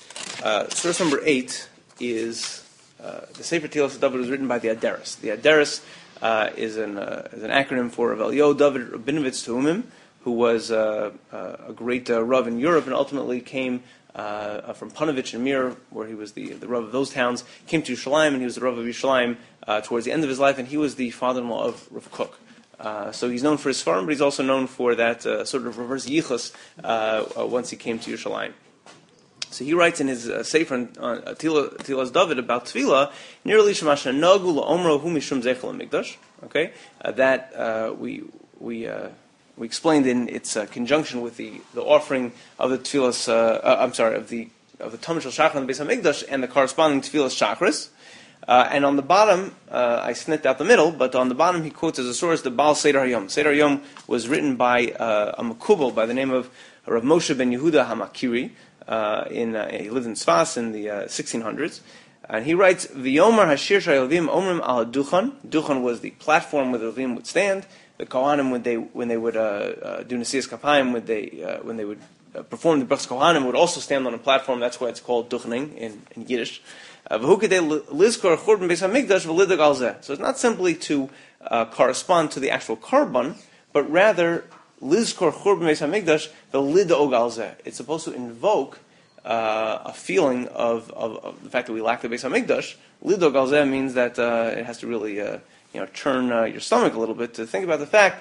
Uh, source number eight is uh, the Sefer Tehilas David was written by the Aderes. The Aderes uh, is, an, uh, is an acronym for Rav Eliyahu David Rabinovitz Tehumim, who was uh, uh, a great uh, Rav in Europe and ultimately came uh, from Panovich and Mir, where he was the, the Rav of those towns, came to Yerushalayim, and he was the Rav of Yerushalayim uh, towards the end of his life, and he was the father-in-law of Rav Kook. Uh, so he's known for his farm, but he's also known for that uh, sort of reverse yichus uh, uh, once he came to Yerushalayim. So he writes in his uh, Sefer on uh, Tehilas David about Tefillah, nearly Shemasha Nagu La'omro Hu Mishum Zeichel HaMikdash, okay, uh, that uh, we... we uh, We explained in its uh, conjunction with the, the offering of the tefillas. Uh, uh, I'm sorry, of the of the Tamid Shel Shachar on the Beis Hamikdash and the corresponding tefillas Shachris. Uh, and on the bottom, uh, I snipped out the middle, but on the bottom he quotes as a source the Baal Seder Hayom. Seder Hayom was written by uh, a Makubal by the name of Rav Moshe ben Yehuda Hamakiri. Uh, in uh, he lived in Sfas in the uh, sixteen hundreds. And he writes, V'yomer hashir shayalvim omrim al duchan. Duchan was the platform where the Levim would stand. The Kohanim, when they when they would uh, uh, do Nesias Kapayim, when they uh, when they would uh, perform the Brachas Kohanim, would also stand on a platform. That's why it's called Duchaning in, in Yiddish. So it's not simply to uh, correspond to the actual korban, but rather Lizkor Churban Beis Hamikdash the Lidog Alzeh. It's supposed to invoke uh, a feeling of, of, of the fact that we lack the Beis Hamikdash. Lidog Alzeh means that uh, it has to really. Uh, You know, turn uh, your stomach a little bit to think about the fact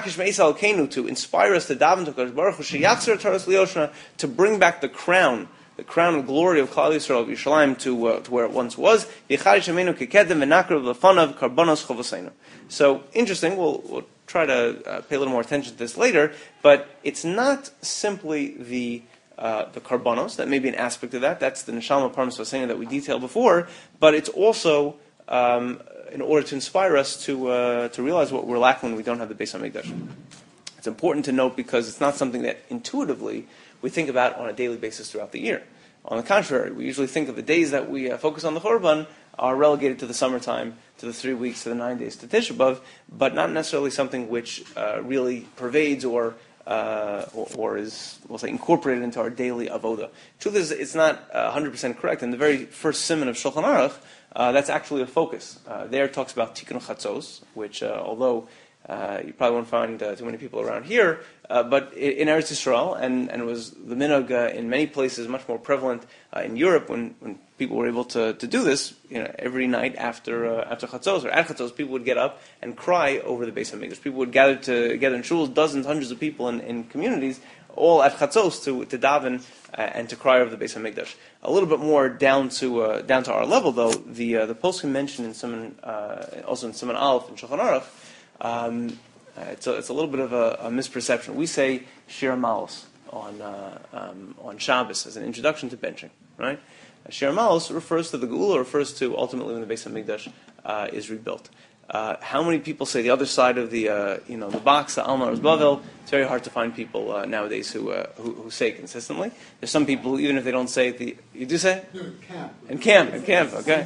to inspire us to daven to Kadosh Baruch Hu to bring back the crown, the crown of glory of Klal Yisrael of Yerushalayim to, uh, to where it once was. So, interesting, we'll, we'll try to uh, pay a little more attention to this later, but it's not simply the uh, the karbanos, that may be an aspect of that, that's the neshama parmas vasena that we detailed before, but it's also um, in order to inspire us to uh, to realize what we're lacking when we don't have the Beis HaMikdash. It's important to note because it's not something that intuitively we think about on a daily basis throughout the year. On the contrary, we usually think of the days that we uh, focus on the Churban are relegated to the summertime, to the three weeks, to the nine days, to Tisha B'Av, but not necessarily something which uh, really pervades or, uh, or or is, we'll say, incorporated into our daily avoda. Truth is, it's not uh, one hundred percent correct. In the very first siman of Shulchan Aruch, uh, that's actually a focus. Uh, there it talks about Tikkun Chatzos, which, uh, although Uh, you probably won't find uh, too many people around here, uh, but in, in Eretz Yisrael, and, and it was the minhag uh, in many places, much more prevalent uh, in Europe when, when people were able to, to do this. You know, every night after uh, after Chatzos or at Chatzos, people would get up and cry over the Beis HaMikdash. People would gather together in shuls, dozens, hundreds of people in, in communities, all at Chatzos to to daven uh, and to cry over the Beis HaMikdash. A little bit more down to uh, down to our level, though. The uh, the poskim mentioned in Siman, uh, also in Siman Aleph in Shulchan Aruch. Um, uh, it's, a, it's a little bit of a, a misperception. We say Shir Malos on uh, um, on Shabbos as an introduction to benching, right? Uh, Shir Malos refers to the Geula, refers to ultimately when the Beis HaMikdash uh, is rebuilt. Uh, how many people say the other side of the uh, you know the box, the Alma or Bavel? It's very hard to find people uh, nowadays who, uh, who who say it consistently. There's some people even if they don't say it, the you do say it? No, in camp. In camp, in camp, okay.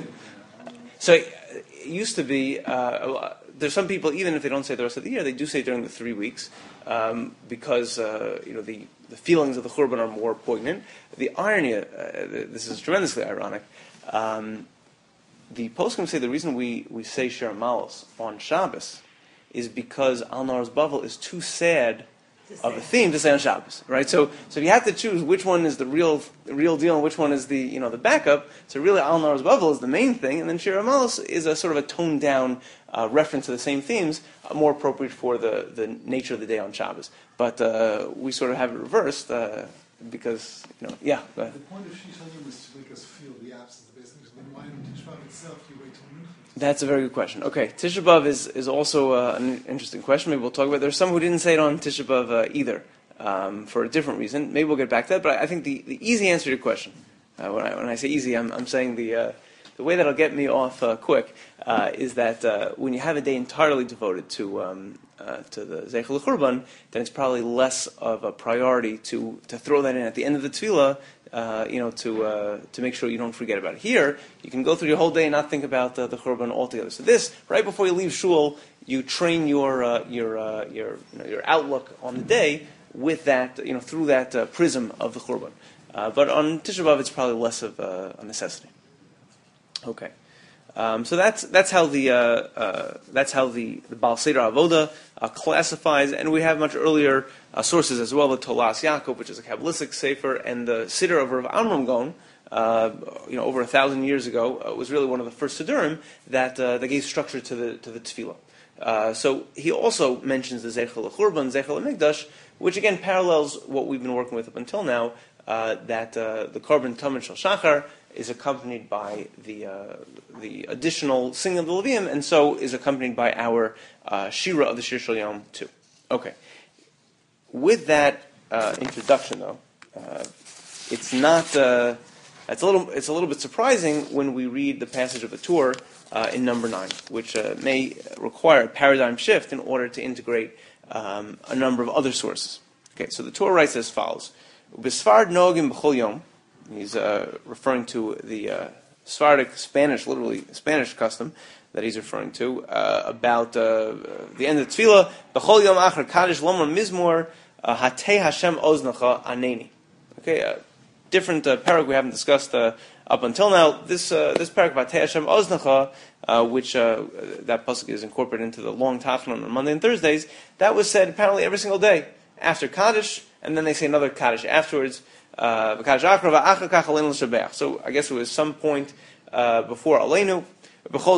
So it used to be. Uh, There's some people, even if they don't say it the rest of the year, they do say it during the three weeks um, because uh, you know the, the feelings of the Churban are more poignant. The irony, uh, this is tremendously ironic. Um, the poskim say the reason we, we say Shir Malos on Shabbos is because Al Nar's Bavel is too sad of a theme to say on Shabbos, right? So, so if you have to choose which one is the real, the real deal and which one is the, you know, the backup, so really Al Nar's Bavel is the main thing, and then Shir Malos is a sort of a toned down uh, reference to the same themes, uh, more appropriate for the, the nature of the day on Shabbos. But uh, we sort of have it reversed uh, because, you know, yeah. Go ahead. The point of Shishayim is to make us feel the absence of the business. Then why on Tisha B'Av itself do you wait till Mincha? That's a very good question. Okay, Tisha B'Av is, is also uh, an interesting question. Maybe we'll talk about it. There's some who didn't say it on Tisha B'Av uh, either, um, for a different reason. Maybe we'll get back to that, but I think the, the easy answer to your question, uh, when, I, when I say easy, I'm, I'm saying the uh, the way that'll get me off uh, quick uh, is that uh, when you have a day entirely devoted to um, uh, to the Zeichel L'Churban, then it's probably less of a priority to, to throw that in at the end of the tefillah, Uh, you know, to uh, to make sure you don't forget about it. Here, you can go through your whole day and not think about uh, the Churban altogether. So this, right before you leave shul, you train your uh, your uh, your you know, your outlook on the day with that, you know, through that uh, prism of the Churban. Uh, but on Tisha B'Av, it's probably less of uh, a necessity. Okay, um, so that's that's how the uh, uh, that's how the, the Baal Seder Avoda uh, classifies, and we have much earlier Uh, sources as well, the Tolas Yaakov, which is a Kabbalistic sefer, and the Siddur of Rav Amram Gaon, uh, you know, over a thousand years ago, uh, was really one of the first Siddurim that uh, that gave structure to the to the Tefillah. Uh, so he also mentions the Zeichel L'Churban, Zeichel L'Mikdash, which again parallels what we've been working with up until now. Uh, that uh, the Korban Tamid Shel Shachar is accompanied by the uh, the additional singing of the Levium, and so is accompanied by our uh, Shira of the Shir Shel Yom too. Okay. With that uh, introduction, though, uh, it's not. Uh, it's a little. It's a little bit surprising when we read the passage of the Torah uh, in number nine, which uh, may require a paradigm shift in order to integrate um, a number of other sources. Okay, so the Torah writes as follows: "B'Sfard nogim b'chol yom." He's uh, referring to the uh, Sephardic Spanish, literally Spanish custom that he's referring to uh, about uh, the end of Tefillah. B'chol yom achar kaddish lomar mizmor. Hatei Hashem oznacha aneni. Okay, a different uh, paragraph we haven't discussed uh, up until now. This uh, this paragraph Hatei Hashem oznacha, uh, which uh, that pasuk is incorporated into the long Tachanun on Monday and Thursdays. That was said apparently every single day after Kaddish, and then they say another Kaddish afterwards. Uh, so I guess it was some point uh, before Aleinu. So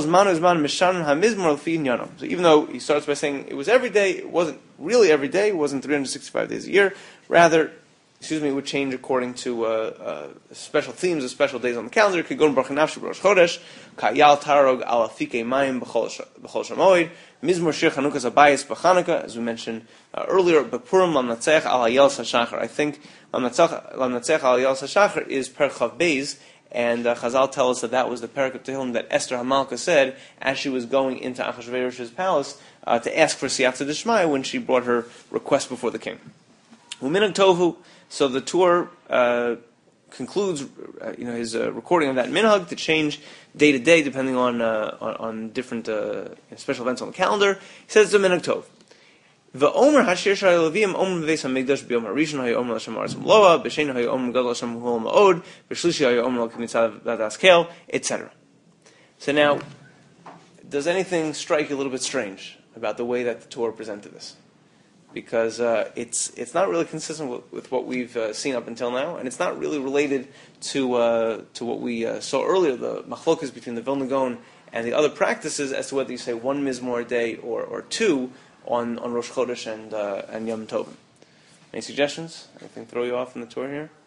even though he starts by saying it was every day, it wasn't really every day, it wasn't three hundred sixty-five days a year. Rather, excuse me, would change according to uh, uh, special themes or special days on the calendar. Kigon Baruch Nafshi Rosh Chodesh, Ka'yal Tarog Al Afike Mayim B'chol Shamoid, Mizmor Shir Chanukah Zabayis B'Chanukah, as we mentioned uh, earlier, B'Purim Lam Natzech Al Hayel Sashachar. I think Lam Natzech Al Hayel Sashachar is Per Chav Beis, and uh, Chazal tell us that that was the Perek of Tehillim that Esther Hamalka said as she was going into Achashverosh's palace uh, to ask for Siyata D'Shmaya when she brought her request before the king. Uminag Tohu. So the tour uh, concludes, uh, you know, his uh, recording of that minhag to change day to day depending on uh, on, on different uh, special events on the calendar. He says it's a minhag tov. V'omer hashir shal levim omer v'veis hamikdash b'yom harishon hayu omer l'shem aretz loa b'shein hayu omer gadol l'shem hul ma'od b'shlishi hayu omer l'kimitzad v'adas kel, et cetera. So now, does anything strike you a little bit strange about the way that the Torah presented this? Because uh, it's it's not really consistent with, with what we've uh, seen up until now, and it's not really related to uh, to what we uh, saw earlier, the machlokas between the Vilna Gaon and the other practices as to whether you say one mizmor a day or, or two on, on Rosh Chodesh and uh, and Yom Tovim. Any suggestions? Anything throw you off in the Torah here?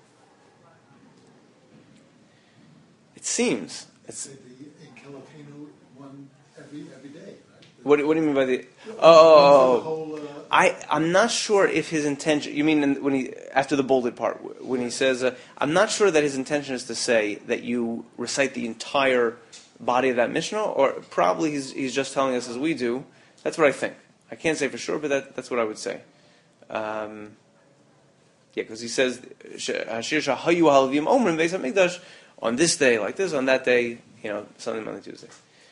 It seems it's. Say the in Calafino one every every day, right? What, what do you mean by the? Oh, The whole, uh, I I'm not sure if his intention. You mean when he after the bolded part when he says, uh, I'm not sure that his intention is to say that you recite the entire body of that Mishnah, or probably he's he's just telling us as we do. That's what I think. I can't say for sure, but that that's what I would say. Um, yeah, because he says Hashir Shahayu Halavim Omer Beis Hamikdash on this day like this, on that day, you know, Sunday, Monday, Tuesday.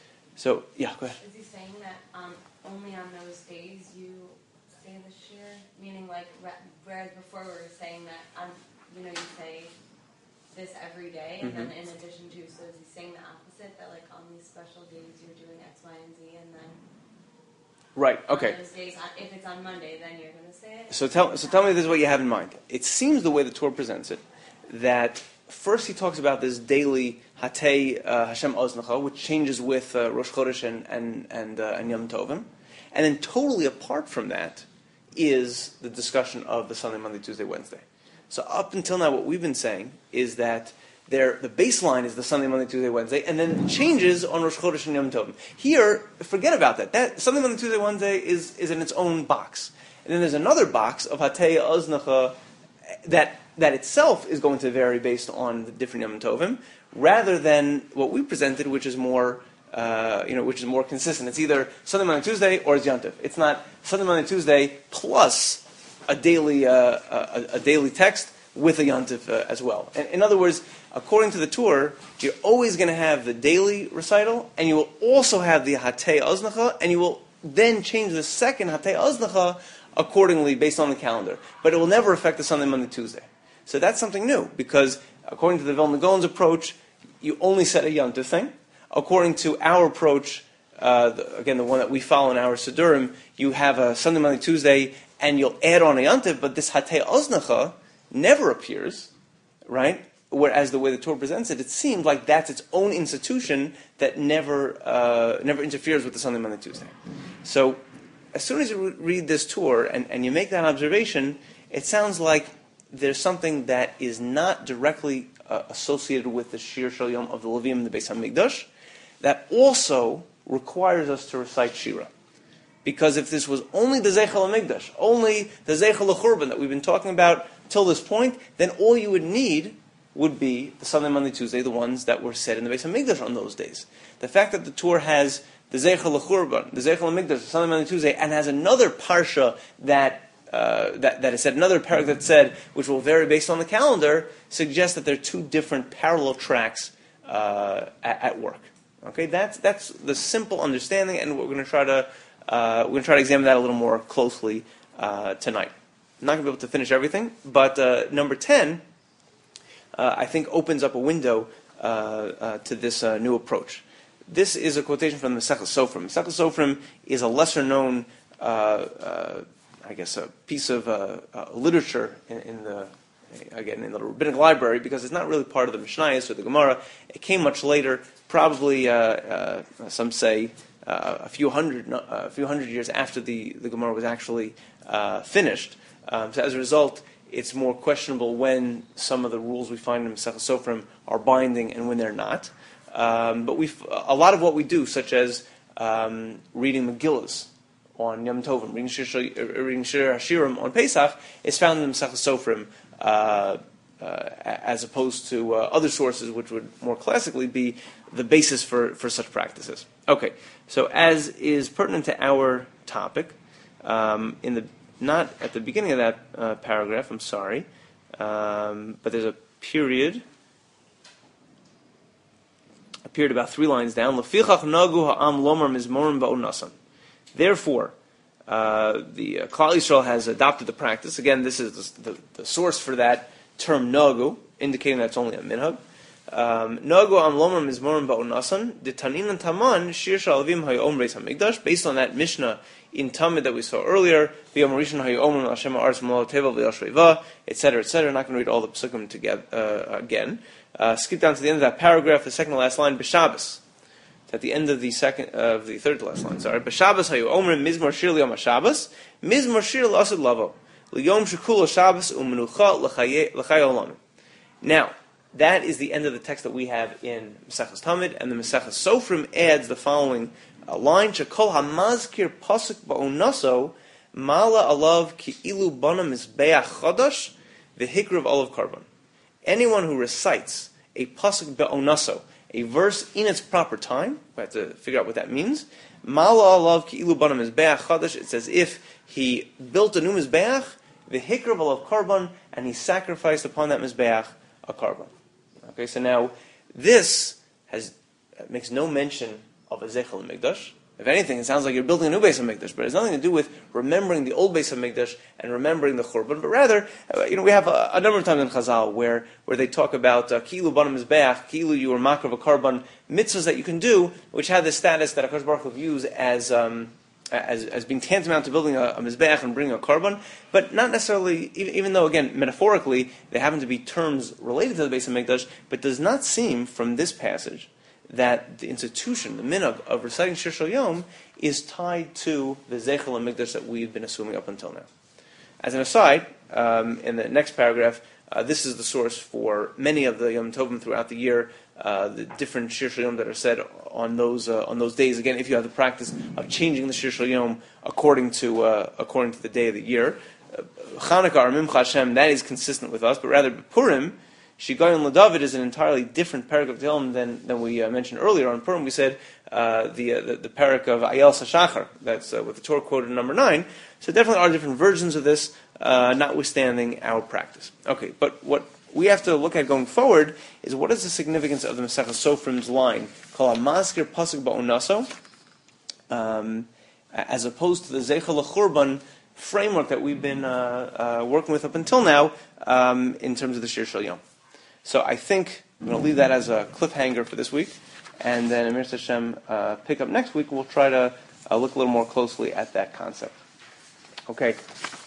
So yeah, go ahead. Is he saying that um, only on those days you say the shir? Meaning, like, whereas before we were saying that, um, you know, you say this every day, and Mm-hmm. then in addition to, so is he saying the opposite, that like on these special days you're doing X, Y, and Z, and then Right. Okay. on those days, if it's on Monday, then you're going to say it? So tell so tell me this is what you have in mind. It seems the way the Torah presents it that first he talks about this daily Hatei uh, Hashem Oznacha, which changes with uh, Rosh Chodesh and and and, uh, and Yom Tovim, and then totally apart from that is the discussion of the Sunday, Monday, Tuesday, Wednesday. So up until now, what we've been saying is that there the baseline is the Sunday, Monday, Tuesday, Wednesday, and then it changes on Rosh Chodesh and Yom Tovim. Here, forget about that. That Sunday, Monday, Tuesday, Wednesday is is in its own box, and then there's another box of Hatei Oznacha that. that itself is going to vary based on the different Yom Tovim, rather than what we presented, which is more, uh, you know, which is more consistent. It's either Sunday, Monday, Tuesday, or it's Yom Tov. It's not Sunday, Monday, Tuesday plus a daily, uh, a, a daily text with a Yom Tov uh, as well. And in other words, according to the Torah, you're always going to have the daily recital, and you will also have the Hatei Oznacha, and you will then change the second Hatei Oznacha accordingly based on the calendar. But it will never affect the Sunday, Monday, Tuesday. So that's something new, because according to the Vilna Gaon's approach, you only set a Yom Tov thing. According to our approach, uh, the, again, the one that we follow in our Sidurim, you have a Sunday, Monday, Tuesday, and you'll add on a Yom Tov, but this Hatei Oznacha never appears, right? Whereas the way the Torah presents it, it seems like that's its own institution that never uh, never interferes with the Sunday, Monday, Tuesday. So as soon as you read this Torah and, and you make that observation, it sounds like there's something that is not directly uh, associated with the Shir Shal Yom of the Levim and the Beis HaMikdash, that also requires us to recite Shira. Because if this was only the Zeichel HaMikdash, only the Zeichel HaChurban that we've been talking about till this point, then all you would need would be the Sunday, Monday, Tuesday, the ones that were said in the Beis HaMikdash on those days. The fact that the Torah has the Zeichel HaChurban, the Zeichel HaMikdash, the Sunday, Monday, Tuesday, and has another parsha that Uh, that, that is said, another parak that said, which will vary based on the calendar, suggests that there are two different parallel tracks uh, at, at work. Okay, that's that's the simple understanding, and we're going to try to uh, we're going to try to examine that a little more closely uh, tonight. I'm not going to be able to finish everything, but uh, number ten, uh, I think, opens up a window uh, uh, to this uh, new approach. This is a quotation from the Masechus Sofrim. Masechus Sofrim is a lesser known uh, uh, I guess, a piece of uh, uh, literature in, in the, again, in the rabbinic library, because it's not really part of the Mishnayos or the Gemara. It came much later, probably, uh, uh, some say, uh, a few hundred uh, a few hundred years after the, the Gemara was actually uh, finished. Um, so as a result, it's more questionable when some of the rules we find in Masechah Sofrim are binding and when they're not. Um, but we a lot of what we do, such as um, reading Megillas on Yom Tovim, reading Shir, reading Shir Hashirim on Pesach, is found in Masechah Sofrim, uh, uh, as opposed to uh, other sources, which would more classically be the basis for, for such practices. Okay, so as is pertinent to our topic, um, in the not at the beginning of that uh, paragraph, I'm sorry, um, but there's a period, a period about three lines down. Lefichach nagu ha'am lomar mizmorim ba'onasan. Therefore, uh, the uh, Klal Yisrael has adopted the practice. Again, this is the, the, the source for that term nagu, indicating that it's only a minhag. Nagu am lomar mizmorim ba'onasan. The Tanin Taman shir shalavim hayom reis hamikdash. Based on that Mishnah in Tamid that we saw earlier, v'yom rishon hayom Hashem ha'aretz v'molo teva v'yashreva, et cetera, et cetera. Not going to read all the psukim together uh, again. Uh, skip down to the end of that paragraph, the second to last line, b'Shabbos. At the end of the second uh, of the third to last line, sorry. B'Shabbos hayu omrim mizmor shir liyom haShabbos, mizmor shir l'asad lavo, liyom shekul Shabbos u'menucha l'chaye olam. Now, that is the end of the text that we have in Maseches Tamid, and the Maseches Sofrim adds the following uh, line: Shekol hamazkir pasuk ba'onaso mala alav ki'ilu bana mizbeach chadash v'hikrav olav karban. Anyone who recites a pasuk ba'onaso, a verse in its proper time, we have to figure out what that means. Mala alav ki'ilu bana mizbeach chadash. It's as if he built a new mizbeach, v'hikrav olav karban, and he sacrificed upon that mizbeach a karban. Okay, so now this has uh, makes no mention of a Zeichel Mikdash. If anything, it sounds like you're building a new Beis HaMikdash, but it has nothing to do with remembering the old Beis HaMikdash and remembering the Churban. But rather, uh, you know, we have a, a number of times in Chazal where, where they talk about Ki'ilu Banam Mizbeach, Ki'ilu you were Makrav a Karban, mitzvahs that you can do, which have the status that HaKadosh Baruch Hu views as um, As, as being tantamount to building a, a mizbeach and bringing a karban, but not necessarily, even, even though, again, metaphorically, they happen to be terms related to the Beis HaMikdash, but does not seem from this passage that the institution, the minhag of reciting Shir Shel Yom, is tied to the Zeichel HaMikdash that we've been assuming up until now. As an aside, um, in the next paragraph, uh, this is the source for many of the Yom Tovim throughout the year, uh, the different Shir Shel Yom that are said on those uh, on those days. Again, if you have the practice of changing the Shir Shel Yom according to uh, according to the day of the year, uh, Chanukah or Mimcha Hashem, that is consistent with us. But rather, Purim, Shigayon LaDavid is an entirely different parak of Tehillim than than we uh, mentioned earlier. On Purim, we said uh, the, uh, the the parak of Ayel Sashachar. That's uh, with the Torah quoted in number nine. So definitely are different versions of this, uh, notwithstanding our practice. Okay, but what we have to look at going forward is what is the significance of the Maseches Sofrim's line, called Mazkir Pasuk Ba'onaso, um, as opposed to the Zeichel HaChurban framework that we've been uh, uh, working with up until now um, in terms of the Shir Shel Yom. So I think I'm going to leave that as a cliffhanger for this week, and then Amir Hashem uh, pick up next week. We'll try to uh, look a little more closely at that concept. Okay.